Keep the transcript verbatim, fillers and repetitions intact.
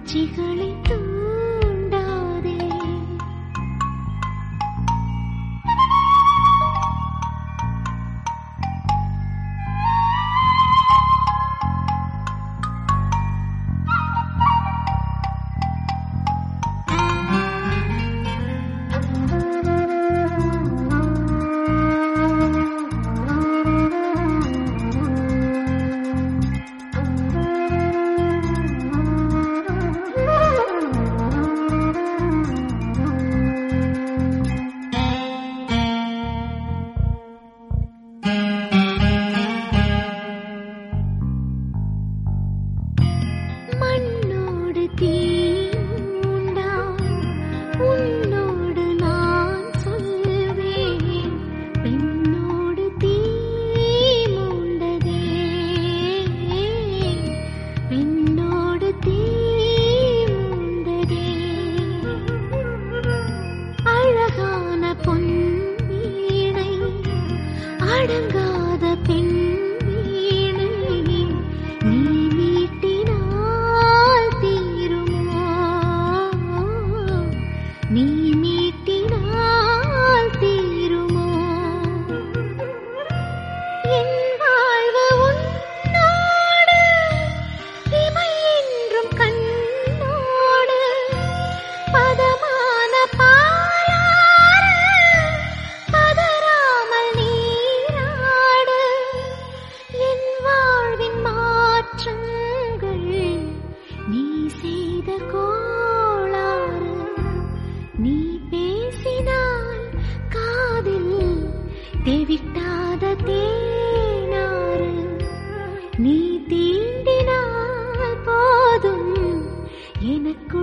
உணர்ச்சிகளை தூண்டாதே. மண்ணோடு தீ உண்டாம், உன்னோடு நான் சொல்வேன். பெண்ணோடு தீ மூண்டதே, பெண்ணோடு தீ மூண்டதே. அழகான பொன் வீணை, அடங்காத பெண் வீணை, நீ மீட்டினால் தீருமோ, நீ மீட்டினால் தீருமோ. என் வாழ்வு உன்னோடு, இமை என்றும் கண்ணோடு, பதமான பாலாறு, பதறாமல் நீராடு. என் வாழ்வின் மாற்றங்கள் நீ செய்த கோளாறு. நீ பேசினால் காதில் தேவிட்டாத தேனாறு. நீ தீண்டினால் போதும் எனக்கு